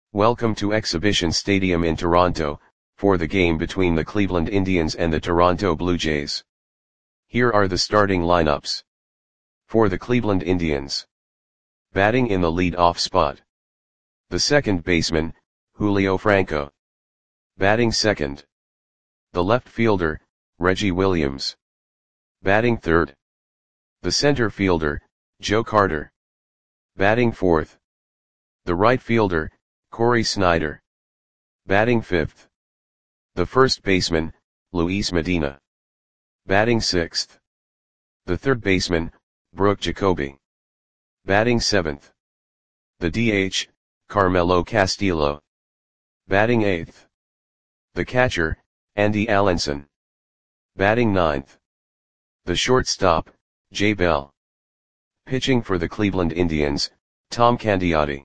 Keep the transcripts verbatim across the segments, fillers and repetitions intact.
Welcome to Exhibition Stadium in Toronto, for the game between the Cleveland Indians and the Toronto Blue Jays. Here are the starting lineups. For the Cleveland Indians. Batting in the lead-off spot. The second baseman, Julio Franco. Batting second. The left fielder, Reggie Williams. Batting third. The center fielder, Joe Carter. Batting fourth. The right fielder, Cory Snyder. Batting fifth. The first baseman, Luis Medina. Batting sixth. The third baseman, Brooke Jacoby. Batting seventh. The D H, Carmelo Castillo. Batting eighth. The catcher, Andy Allenson. Batting ninth. The shortstop, Jay Bell. Pitching for the Cleveland Indians, Tom Candiotti.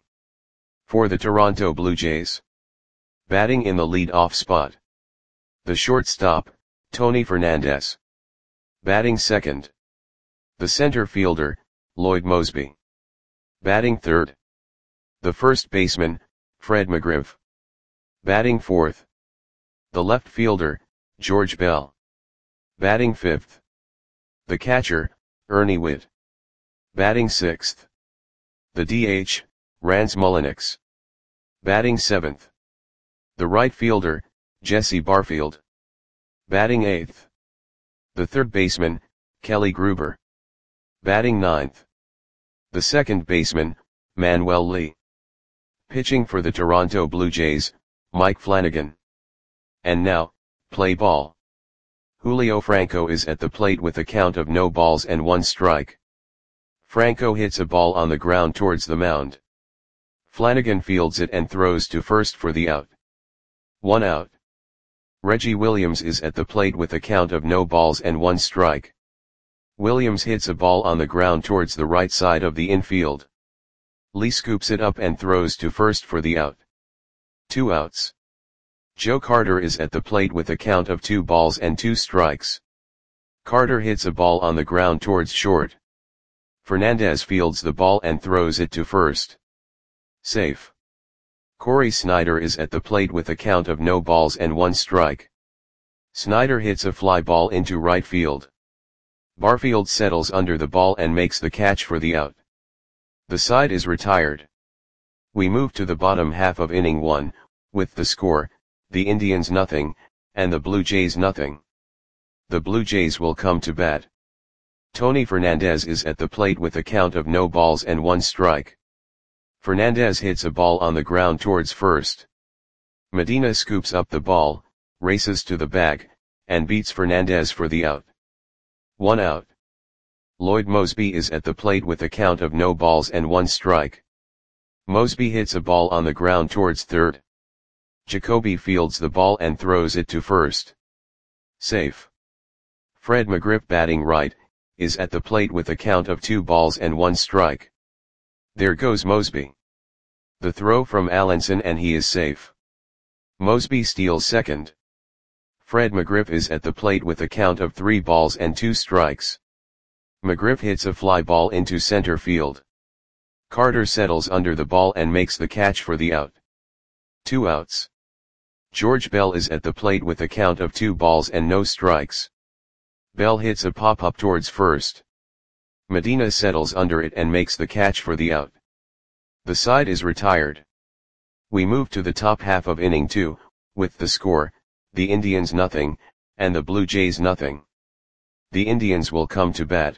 For the Toronto Blue Jays. Batting in the lead-off spot. The shortstop, Tony Fernandez. Batting second. The center fielder, Lloyd Moseby. Batting third. The first baseman, Fred McGriff. Batting fourth. The left fielder, George Bell. Batting fifth. The catcher, Ernie Whitt. Batting sixth. The D H, Rance Mulliniks. Batting seventh. The right fielder, Jesse Barfield. Batting eighth. The third baseman, Kelly Gruber. Batting ninth. The second baseman, Manuel Lee. Pitching for the Toronto Blue Jays, Mike Flanagan. And now, play ball. Julio Franco is at the plate with a count of no balls and one strike. Franco hits a ball on the ground towards the mound. Flanagan fields it and throws to first for the out. One out. Reggie Williams is at the plate with a count of no balls and one strike. Williams hits a ball on the ground towards the right side of the infield. Lee scoops it up and throws to first for the out. Two outs. Joe Carter is at the plate with a count of two balls and two strikes. Carter hits a ball on the ground towards short. Fernandez fields the ball and throws it to first. Safe. Cory Snyder is at the plate with a count of no balls and one strike. Snyder hits a fly ball into right field. Barfield settles under the ball and makes the catch for the out. The side is retired. We move to the bottom half of inning one, with the score, the Indians nothing, and the Blue Jays nothing. The Blue Jays will come to bat. Tony Fernandez is at the plate with a count of no balls and one strike. Fernandez hits a ball on the ground towards first. Medina scoops up the ball, races to the bag, and beats Fernandez for the out. One out. Lloyd Moseby is at the plate with a count of no balls and one strike. Moseby hits a ball on the ground towards third. Jacoby fields the ball and throws it to first. Safe. Fred McGriff, batting right, is at the plate with a count of two balls and one strike. There goes Moseby. The throw from Allenson and he is safe. Moseby steals second. Fred McGriff is at the plate with a count of three balls and two strikes. McGriff hits a fly ball into center field. Carter settles under the ball and makes the catch for the out. Two outs. George Bell is at the plate with a count of two balls and no strikes. Bell hits a pop-up towards first. Medina settles under it and makes the catch for the out. The side is retired. We move to the top half of inning two, with the score, the Indians nothing, and the Blue Jays nothing. The Indians will come to bat.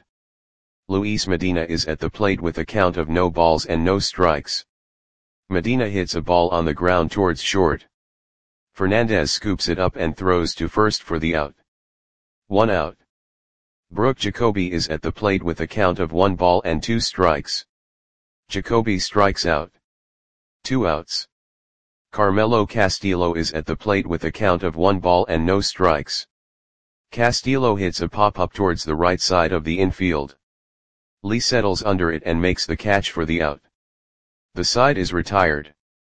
Luis Medina is at the plate with a count of no balls and no strikes. Medina hits a ball on the ground towards short. Fernandez scoops it up and throws to first for the out. One out. Brooke Jacoby is at the plate with a count of one ball and two strikes. Jacoby strikes out. Two outs. Carmelo Castillo is at the plate with a count of one ball and no strikes. Castillo hits a pop-up towards the right side of the infield. Lee settles under it and makes the catch for the out. The side is retired.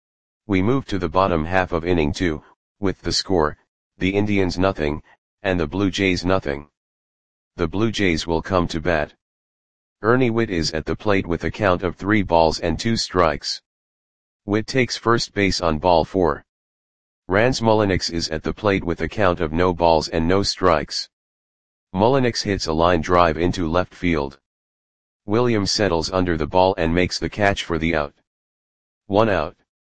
We move to the bottom half of inning two, with the score, the Indians nothing, and the Blue Jays nothing. The Blue Jays will come to bat. Ernie Whitt is at the plate with a count of three balls and two strikes. Witt takes first base on ball four. Rans Mulliniks is at the plate with a count of no balls and no strikes. Mulliniks hits a line drive into left field. Williams settles under the ball and makes the catch for the out. One out.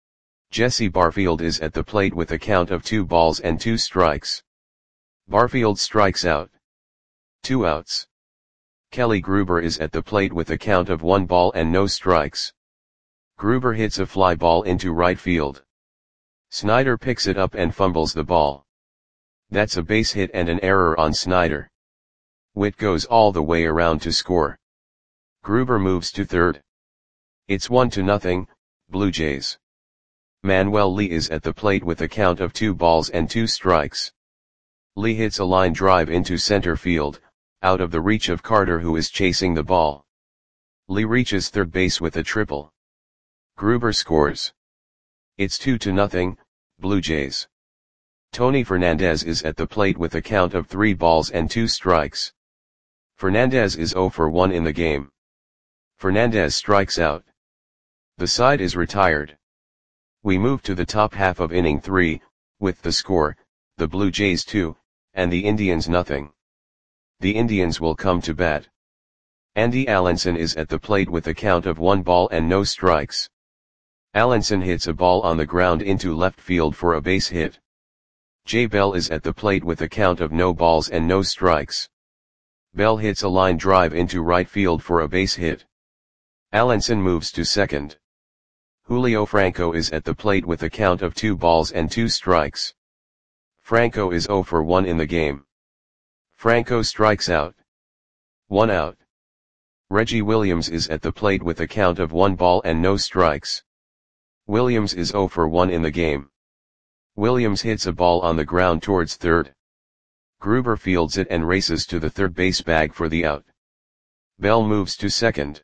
Jesse Barfield is at the plate with a count of two balls and two strikes. Barfield strikes out. Two outs. Kelly Gruber is at the plate with a count of one ball and no strikes. Gruber hits a fly ball into right field. Snyder picks it up and fumbles the ball. That's a base hit and an error on Snyder. Witt goes all the way around to score. Gruber moves to third. It's one to nothing, Blue Jays. Manuel Lee is at the plate with a count of two balls and two strikes. Lee hits a line drive into center field, out of the reach of Carter who is chasing the ball. Lee reaches third base with a triple. Gruber scores. It's two to nothing, Blue Jays. Tony Fernandez is at the plate with a count of three balls and two strikes. Fernandez is zero for one in the game. Fernandez strikes out. The side is retired. We move to the top half of inning three, with the score, the Blue Jays two, and the Indians nothing. The Indians will come to bat. Andy Allenson is at the plate with a count of one ball and no strikes. Allenson hits a ball on the ground into left field for a base hit. Jay Bell is at the plate with a count of no balls and no strikes. Bell hits a line drive into right field for a base hit. Allenson moves to second. Julio Franco is at the plate with a count of two balls and two strikes. Franco is zero for one in the game. Franco strikes out. One out. Reggie Williams is at the plate with a count of one ball and no strikes. Williams is zero for one in the game. Williams hits a ball on the ground towards third. Gruber fields it and races to the third base bag for the out. Bell moves to second.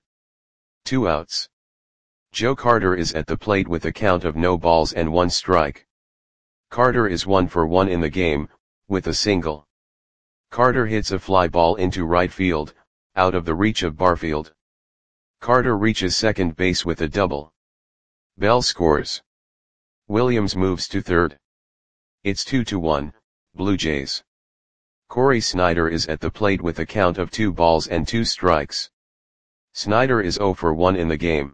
Two outs. Joe Carter is at the plate with a count of no balls and one strike. Carter is one for one in the game, with a single. Carter hits a fly ball into right field, out of the reach of Barfield. Carter reaches second base with a double. Bell scores. Williams moves to third. It's two to one, Blue Jays. Corey Snyder is at the plate with a count of two balls and two strikes. Snyder is zero for one in the game.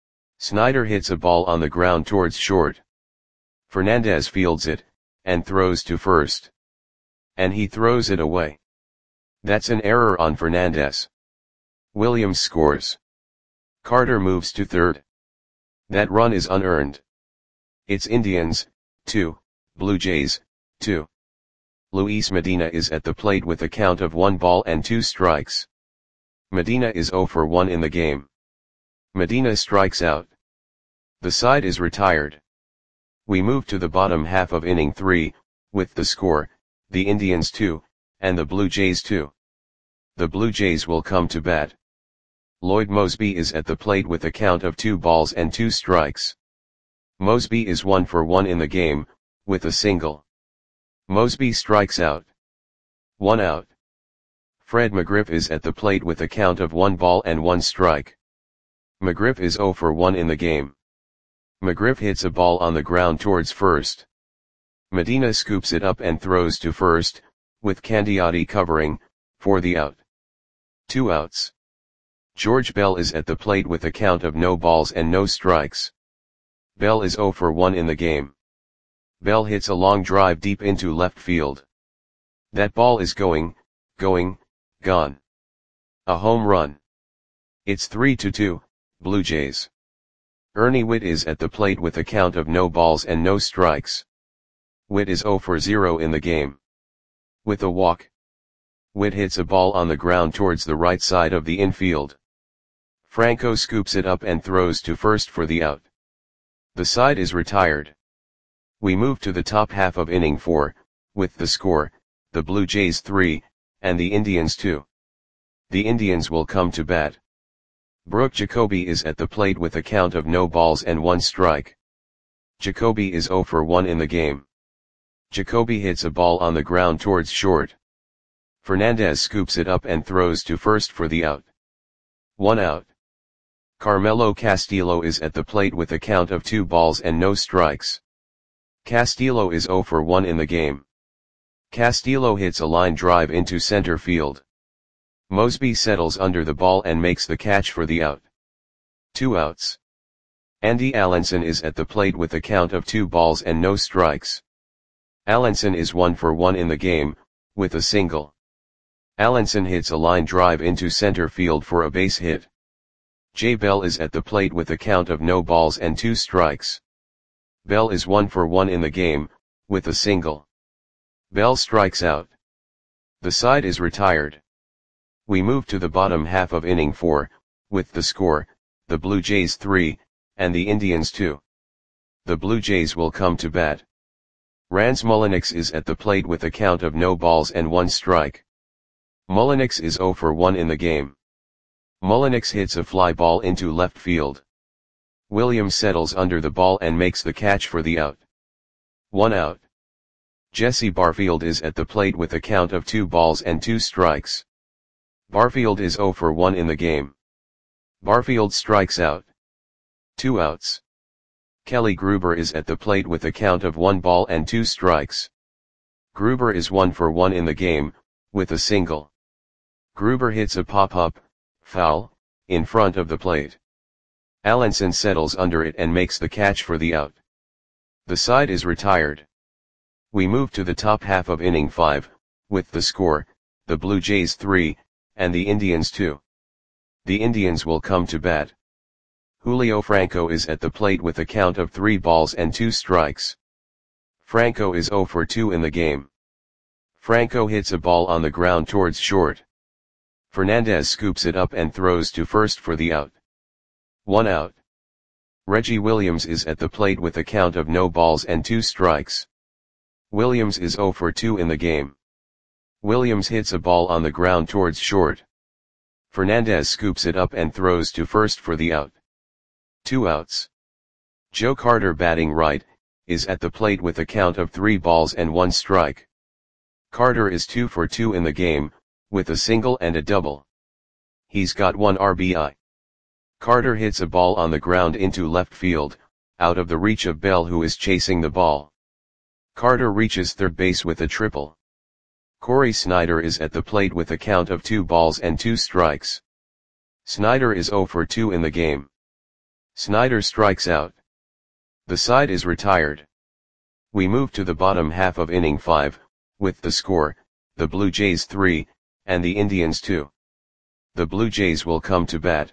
Snyder hits a ball on the ground towards short. Fernandez fields it, and throws to first. And he throws it away. That's an error on Fernandez. Williams scores. Carter moves to third. That run is unearned. It's Indians, two, Blue Jays, two. Luis Medina is at the plate with a count of one ball and two strikes. Medina is zero for one in the game. Medina strikes out. The side is retired. We move to the bottom half of inning three, with the score, the Indians two, and the Blue Jays two. The Blue Jays will come to bat. Lloyd Mosby is at the plate with a count of two balls and two strikes. Mosby is one for one in the game, with a single. Mosby strikes out. One out. Fred McGriff is at the plate with a count of one ball and one strike. McGriff is zero for one in the game. McGriff hits a ball on the ground towards first. Medina scoops it up and throws to first, with Candiotti covering, for the out. Two outs. George Bell is at the plate with a count of no balls and no strikes. Bell is zero for one in the game. Bell hits a long drive deep into left field. That ball is going, going, gone. A home run. It's three to two, Blue Jays. Ernie Witt is at the plate with a count of no balls and no strikes. Witt is zero for zero in the game. With a walk. Witt hits a ball on the ground towards the right side of the infield. Franco scoops it up and throws to first for the out. The side is retired. We move to the top half of inning four, with the score, the Blue Jays three, and the Indians two. The Indians will come to bat. Brooke Jacoby is at the plate with a count of no balls and one strike. Jacoby is zero for one in the game. Jacoby hits a ball on the ground towards short. Fernandez scoops it up and throws to first for the out. One out. Carmelo Castillo is at the plate with a count of two balls and no strikes. Castillo is zero for one in the game. Castillo hits a line drive into center field. Mosby settles under the ball and makes the catch for the out. Two outs. Andy Allenson is at the plate with a count of two balls and no strikes. Allenson is one for one in the game, with a single. Allenson hits a line drive into center field for a base hit. Jay Bell is at the plate with a count of no balls and two strikes. Bell is one for one in the game, with a single. Bell strikes out. The side is retired. We move to the bottom half of inning four, with the score, the Blue Jays three, and the Indians two. The Blue Jays will come to bat. Rans Mulliniks is at the plate with a count of no balls and one strike. Mulliniks is zero for one in the game. Mulliniks hits a fly ball into left field. Williams settles under the ball and makes the catch for the out. One out. Jesse Barfield is at the plate with a count of two balls and two strikes. Barfield is zero for one in the game. Barfield strikes out. Two outs. Kelly Gruber is at the plate with a count of one ball and two strikes. Gruber is one for one in the game, with a single. Gruber hits a pop-up, foul, in front of the plate. Allenson settles under it and makes the catch for the out. The side is retired. We move to the top half of inning five, with the score, the Blue Jays three, and the Indians two. The Indians will come to bat. Julio Franco is at the plate with a count of three balls and two strikes. Franco is zero for two in the game. Franco hits a ball on the ground towards short. Fernandez scoops it up and throws to first for the out. One out. Reggie Williams is at the plate with a count of no balls and two strikes. Williams is zero for two in the game. Williams hits a ball on the ground towards short. Fernandez scoops it up and throws to first for the out. Two outs. Joe Carter, batting right, is at the plate with a count of three balls and one strike. Carter is two for two in the game, with a single and a double. He's got one R B I. Carter hits a ball on the ground into left field, out of the reach of Bell, who is chasing the ball. Carter reaches third base with a triple. Corey Snyder is at the plate with a count of two balls and two strikes. Snyder is zero for two in the game. Snyder strikes out. The side is retired. We move to the bottom half of inning five, with the score, the Blue Jays three, and the Indians two. The Blue Jays will come to bat.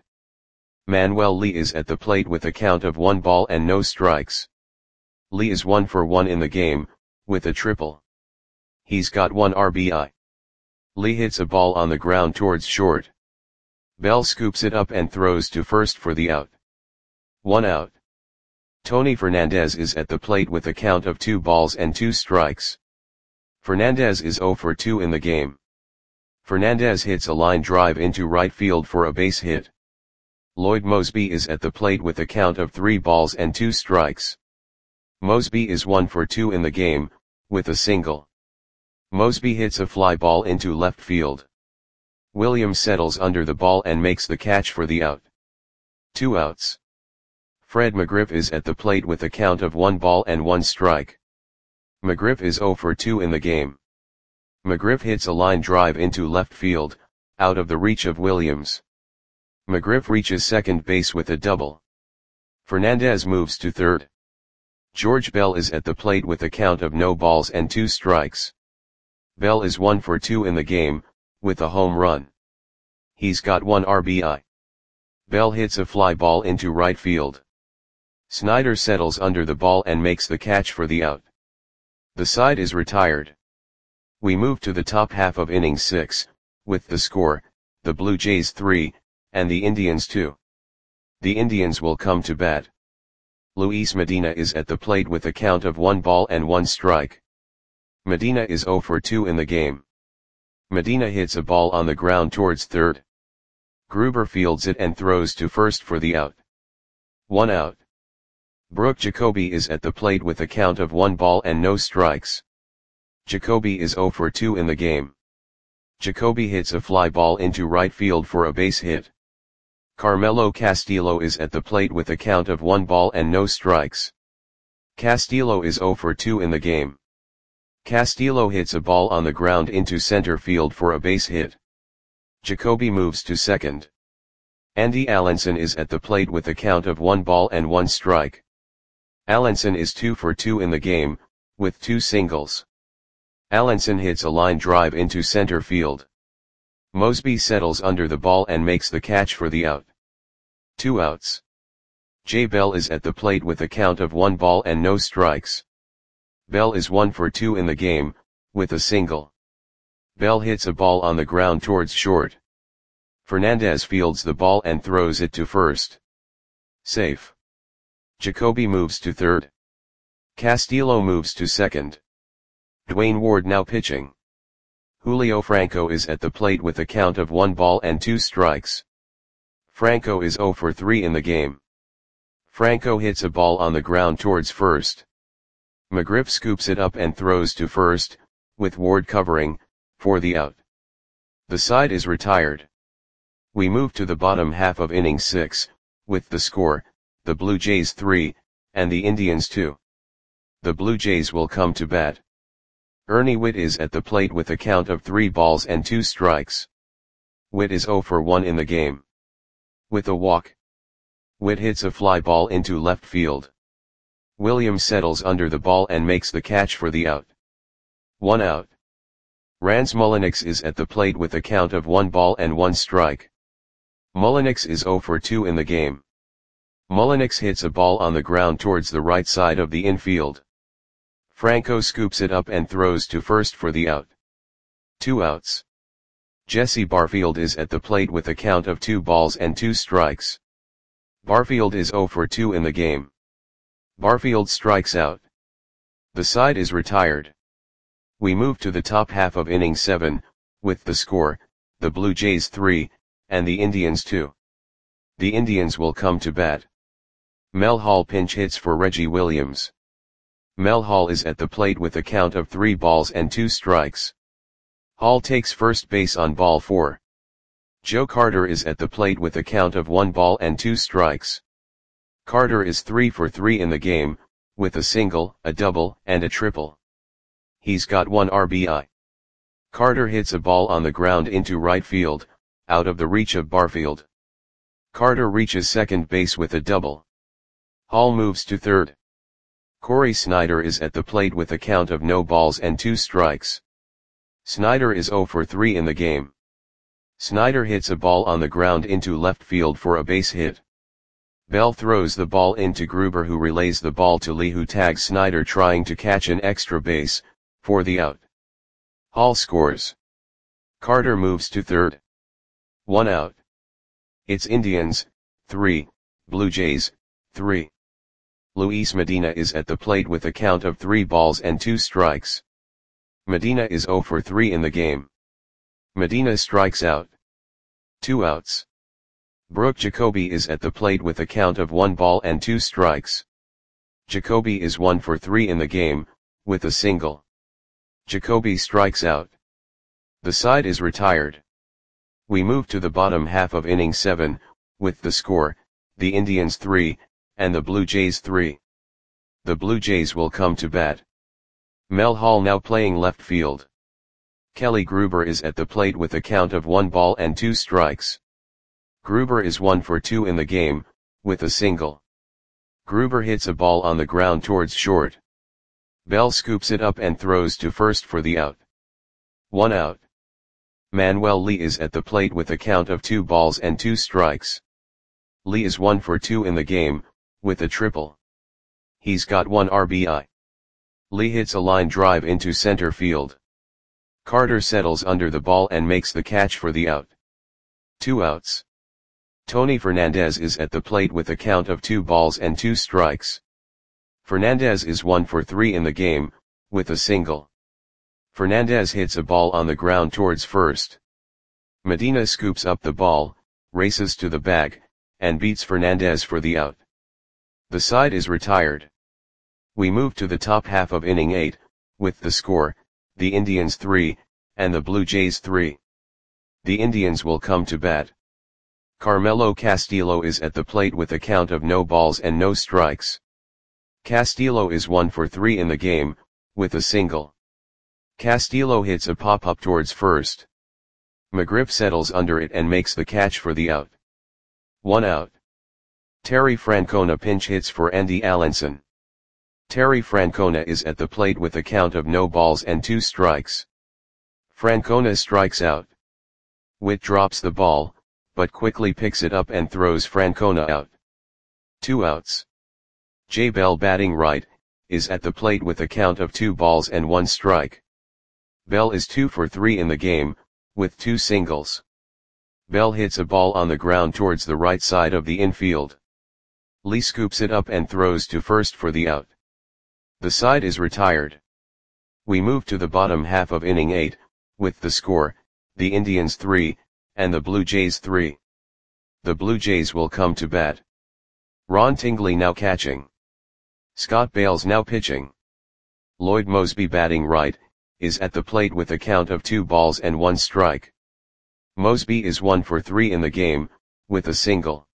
Manuel Lee is at the plate with a count of one ball and no strikes. Lee is one for one in the game, with a triple. He's got one R B I. Lee hits a ball on the ground towards short. Bell scoops it up and throws to first for the out. One out. Tony Fernandez is at the plate with a count of two balls and two strikes. Fernandez is zero for two in the game. Fernandez hits a line drive into right field for a base hit. Lloyd Mosby is at the plate with a count of three balls and two strikes. Mosby is one for two in the game, with a single. Mosby hits a fly ball into left field. Williams settles under the ball and makes the catch for the out. Two outs. Fred McGriff is at the plate with a count of one ball and one strike. McGriff is zero for two in the game. McGriff hits a line drive into left field, out of the reach of Williams. McGriff reaches second base with a double. Fernandez moves to third. George Bell is at the plate with a count of no balls and two strikes. Bell is one for two in the game, with a home run. He's got one R B I. Bell hits a fly ball into right field. Snyder settles under the ball and makes the catch for the out. The side is retired. We move to the top half of inning six, with the score, the Blue Jays three, and the Indians two. The Indians will come to bat. Luis Medina is at the plate with a count of one ball and one strike. Medina is zero for two in the game. Medina hits a ball on the ground towards third. Gruber fields it and throws to first for the out. One out. Brooke Jacoby is at the plate with a count of one ball and no strikes. Jacoby is zero for two in the game. Jacoby hits a fly ball into right field for a base hit. Carmelo Castillo is at the plate with a count of one ball and no strikes. Castillo is zero for two in the game. Castillo hits a ball on the ground into center field for a base hit. Jacoby moves to second. Andy Allenson is at the plate with a count of one ball and one strike. Allenson is two for two in the game, with two singles. Allenson hits a line drive into center field. Mosby settles under the ball and makes the catch for the out. Two outs. Jay Bell is at the plate with a count of one ball and no strikes. Bell is one for two in the game, with a single. Bell hits a ball on the ground towards short. Fernandez fields the ball and throws it to first. Safe. Jacoby moves to third. Castillo moves to second. Dwayne Ward now pitching. Julio Franco is at the plate with a count of one ball and two strikes. Franco is zero for three in the game. Franco hits a ball on the ground towards first. McGriff scoops it up and throws to first, with Ward covering, for the out. The side is retired. We move to the bottom half of inning six, with the score, the Blue Jays three, and the Indians two. The Blue Jays will come to bat. Ernie Whitt is at the plate with a count of three balls and two strikes. Whitt is zero for one in the game. With a walk. Whitt hits a fly ball into left field. Williams settles under the ball and makes the catch for the out. One out. Rance Mulliniks is at the plate with a count of one ball and one strike. Mulliniks is zero for two in the game. Mulliniks hits a ball on the ground towards the right side of the infield. Franco scoops it up and throws to first for the out. Two outs. Jesse Barfield is at the plate with a count of two balls and two strikes. Barfield is zero for two in the game. Barfield strikes out. The side is retired. We move to the top half of inning seven, with the score, the Blue Jays three, and the Indians two. The Indians will come to bat. Mel Hall pinch hits for Reggie Williams. Mel Hall is at the plate with a count of three balls and two strikes. Hall takes first base on ball four. Joe Carter is at the plate with a count of one ball and two strikes. Carter is three for three in the game, with a single, a double, and a triple. He's got one R B I. Carter hits a ball on the ground into right field, out of the reach of Barfield. Carter reaches second base with a double. Hall moves to third. Corey Snyder is at the plate with a count of no balls and two strikes. Snyder is zero for three in the game. Snyder hits a ball on the ground into left field for a base hit. Bell throws the ball into Gruber, who relays the ball to Lee, who tags Snyder trying to catch an extra base, for the out. Hall scores. Carter moves to third. One out. It's Indians, three, Blue Jays, three. Luis Medina is at the plate with a count of three balls and two strikes. Medina is zero for three in the game. Medina strikes out. Two outs. Brooke Jacoby is at the plate with a count of one ball and two strikes. Jacoby is one for three in the game, with a single. Jacoby strikes out. The side is retired. We move to the bottom half of inning seven, with the score, the Indians three, and the Blue Jays three. The Blue Jays will come to bat. Mel Hall now playing left field. Kelly Gruber is at the plate with a count of one ball and two strikes. Gruber is one for two in the game, with a single. Gruber hits a ball on the ground towards short. Bell scoops it up and throws to first for the out. One out. Manuel Lee is at the plate with a count of two balls and two strikes. Lee is one for two in the game, with a triple. He's got one R B I. Lee hits a line drive into center field. Carter settles under the ball and makes the catch for the out. Two outs. Tony Fernandez is at the plate with a count of two balls and two strikes. Fernandez is one for three in the game, with a single. Fernandez hits a ball on the ground towards first. Medina scoops up the ball, races to the bag, and beats Fernandez for the out. The side is retired. We move to the top half of inning eight, with the score, the Indians three, and the Blue Jays three. The Indians will come to bat. Carmelo Castillo is at the plate with a count of no balls and no strikes. Castillo is one for three in the game, with a single. Castillo hits a pop-up towards first. McGriff settles under it and makes the catch for the out. One out. Terry Francona pinch hits for Andy Allenson. Terry Francona is at the plate with a count of no balls and two strikes. Francona strikes out. Witt drops the ball, but quickly picks it up and throws Francona out. Two outs. Jay Bell, batting right, is at the plate with a count of two balls and one strike. Bell is two for three in the game, with two singles. Bell hits a ball on the ground towards the right side of the infield. Lee scoops it up and throws to first for the out. The side is retired. We move to the bottom half of inning eight, with the score, the Indians three, and the Blue Jays three. The Blue Jays will come to bat. Ron Tingley now catching. Scott Bales now pitching. Lloyd Moseby, batting right, is at the plate with a count of two balls and one strike. Moseby is one for three in the game, with a single.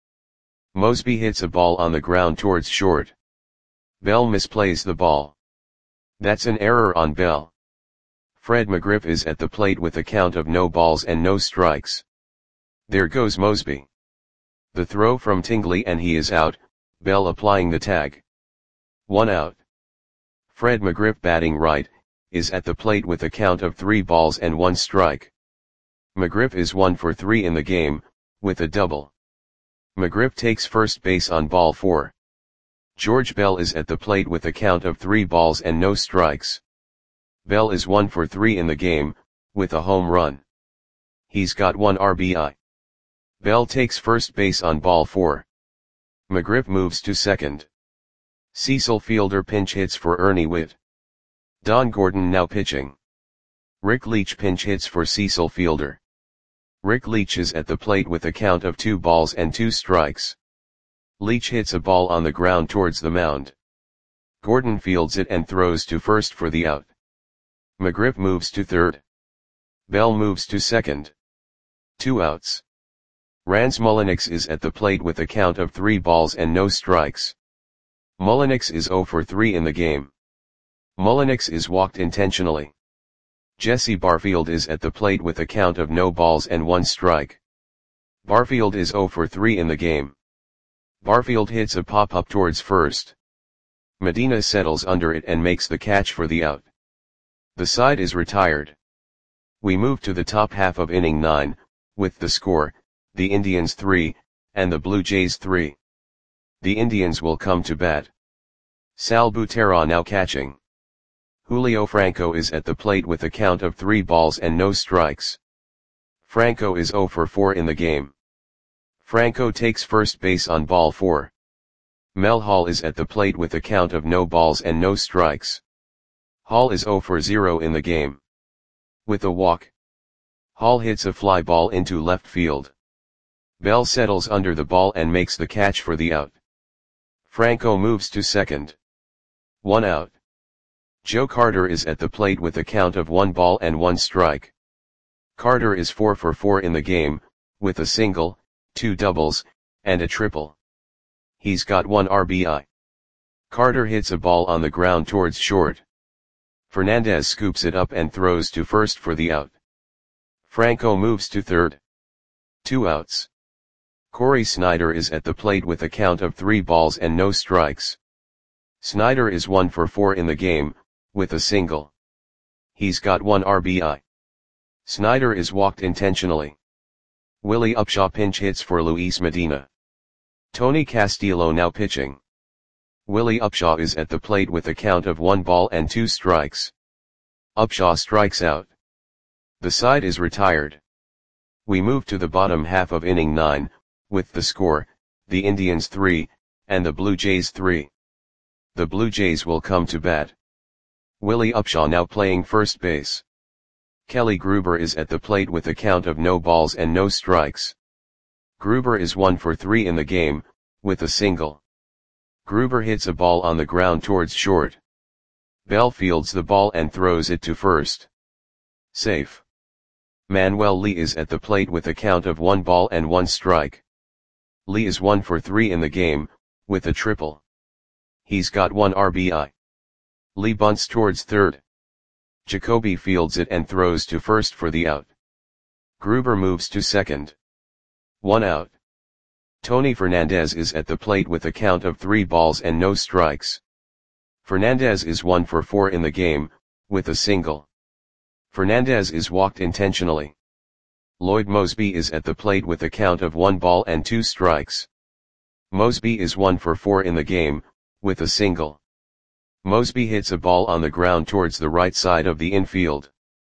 Moseby hits a ball on the ground towards short. Bell misplays the ball. That's an error on Bell. Fred McGriff is at the plate with a count of no balls and no strikes. There goes Moseby. The throw from Tingley and he is out, Bell applying the tag. One out. Fred McGriff, batting right, is at the plate with a count of three balls and one strike. McGriff is one for three in the game, with a double. McGriff takes first base on ball four. George Bell is at the plate with a count of three balls and no strikes. Bell is one for three in the game, with a home run. He's got one R B I. Bell takes first base on ball four. McGriff moves to second. Cecil Fielder pinch hits for Ernie Witt. Don Gordon now pitching. Rick Leach pinch hits for Cecil Fielder. Rick Leach is at the plate with a count of two balls and two strikes. Leach hits a ball on the ground towards the mound. Gordon fields it and throws to first for the out. McGriff moves to third. Bell moves to second. Two outs. Rance Mulliniks is at the plate with a count of three balls and no strikes. Mulliniks is zero for three in the game. Mulliniks is walked intentionally. Jesse Barfield is at the plate with a count of no balls and one strike. Barfield is zero for three in the game. Barfield hits a pop-up towards first. Medina settles under it and makes the catch for the out. The side is retired. We move to the top half of inning nine, with the score, the Indians three, and the Blue Jays three. The Indians will come to bat. Sal Butera now catching. Julio Franco is at the plate with a count of three balls and no strikes. Franco is zero for four in the game. Franco takes first base on ball four. Mel Hall is at the plate with a count of no balls and no strikes. Hall is zero for zero in the game. With a walk, Hall hits a fly ball into left field. Bell settles under the ball and makes the catch for the out. Franco moves to second. One out. Joe Carter is at the plate with a count of one ball and one strike. Carter is four for four in the game, with a single, two doubles, and a triple. He's got one R B I. Carter hits a ball on the ground towards short. Fernandez scoops it up and throws to first for the out. Franco moves to third. Two outs. Corey Snyder is at the plate with a count of three balls and no strikes. Snyder is one for four in the game, with a single. He's got one R B I. Snyder is walked intentionally. Willie Upshaw pinch hits for Luis Medina. Tony Castillo now pitching. Willie Upshaw is at the plate with a count of one ball and two strikes. Upshaw strikes out. The side is retired. We move to the bottom half of inning nine, with the score, the Indians three, and the Blue Jays three. The Blue Jays will come to bat. Willie Upshaw now playing first base. Kelly Gruber is at the plate with a count of no balls and no strikes. Gruber is one for three in the game, with a single. Gruber hits a ball on the ground towards short. Bell fields the ball and throws it to first. Safe. Manuel Lee is at the plate with a count of one ball and one strike. Lee is one for three in the game, with a triple. He's got one R B I. Lee bunts towards third. Jacoby fields it and throws to first for the out. Gruber moves to second. One out. Tony Fernandez is at the plate with a count of three balls and no strikes. Fernandez is one for four in the game, with a single. Fernandez is walked intentionally. Lloyd Moseby is at the plate with a count of one ball and two strikes. Moseby is one for four in the game, with a single. Moseby hits a ball on the ground towards the right side of the infield.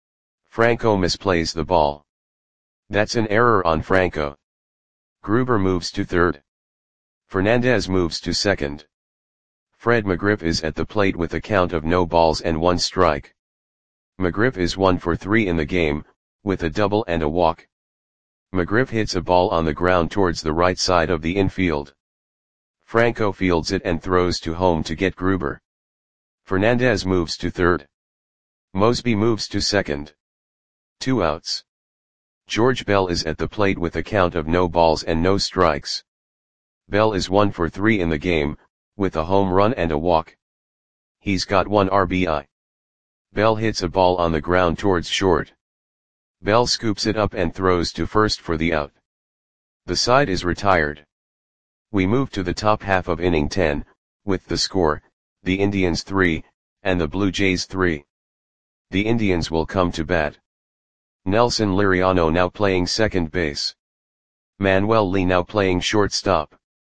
Franco misplays the ball. That's an error on Franco. Gruber moves to third. Fernandez moves to second. Fred McGriff is at the plate with a count of no balls and one strike. McGriff is one for three in the game, with a double and a walk. McGriff hits a ball on the ground towards the right side of the infield. Franco fields it and throws to home to get Gruber. Fernandez moves to third. Moseby moves to second. Two outs. George Bell is at the plate with a count of no balls and no strikes. Bell is one for three in the game, with a home run and a walk. He's got one R B I. Bell hits a ball on the ground towards short. Bell scoops it up and throws to first for the out. The side is retired. We move to the top half of inning ten, with the score, the Indians three, and the Blue Jays three. The Indians will come to bat. Nelson Liriano now playing second base. Manuel Lee now playing shortstop.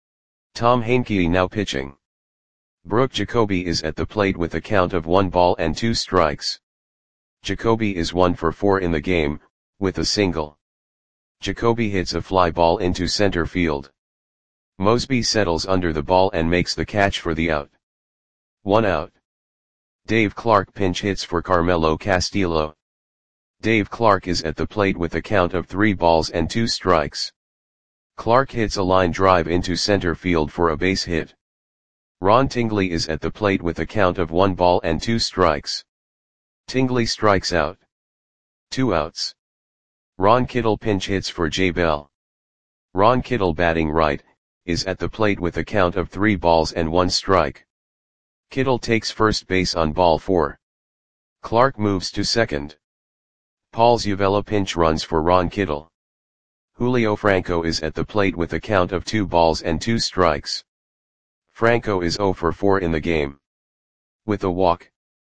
Tom Heincke now pitching. Brooke Jacoby is at the plate with a count of one ball and two strikes. Jacoby is one for four in the game, with a single. Jacoby hits a fly ball into center field. Moseby settles under the ball and makes the catch for the out. One out. Dave Clark pinch hits for Carmelo Castillo. Dave Clark is at the plate with a count of three balls and two strikes. Clark hits a line drive into center field for a base hit. Ron Tingley is at the plate with a count of one ball and two strikes. Tingley strikes out. Two outs. Ron Kittle pinch hits for Jay Bell. Ron Kittle, batting right, is at the plate with a count of three balls and one strike. Kittle takes first base on ball four. Clark moves to second. Paul Zuvella pinch runs for Ron Kittle. Julio Franco is at the plate with a count of two balls and two strikes. Franco is zero for four in the game. With a walk.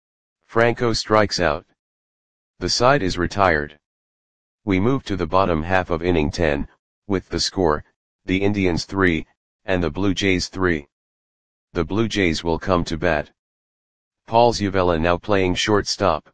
Franco strikes out. The side is retired. We move to the bottom half of inning ten, with the score, the Indians three, and the Blue Jays three. The Blue Jays will come to bat. Paul Zuvella now playing shortstop.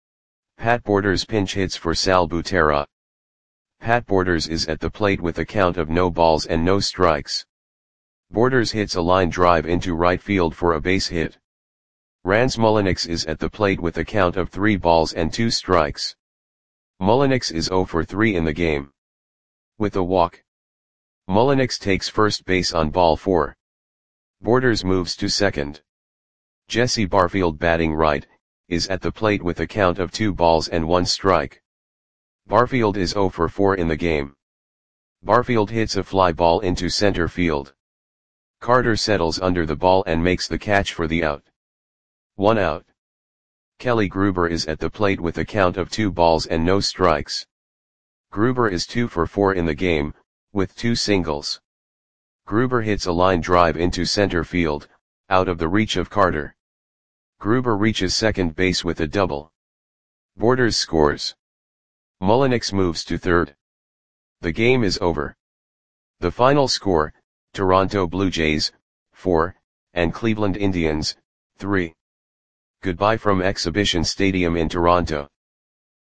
Pat Borders pinch hits for Sal Butera. Pat Borders is at the plate with a count of no balls and no strikes. Borders hits a line drive into right field for a base hit. Rans Mulliniks is at the plate with a count of three balls and two strikes. Mulliniks is zero for three in the game. With a walk. Mulliniks takes first base on ball four. Borders moves to second. Jesse Barfield, batting right, is at the plate with a count of two balls and one strike. Barfield is zero for four in the game. Barfield hits a fly ball into center field. Carter settles under the ball and makes the catch for the out. One out. Kelly Gruber is at the plate with a count of two balls and no strikes. Gruber is two for four in the game, with two singles. Gruber hits a line drive into center field, out of the reach of Carter. Gruber reaches second base with a double. Borders scores. Mulliniks moves to third. The game is over. The final score, Toronto Blue Jays, four, and Cleveland Indians, three. Goodbye from Exhibition Stadium in Toronto.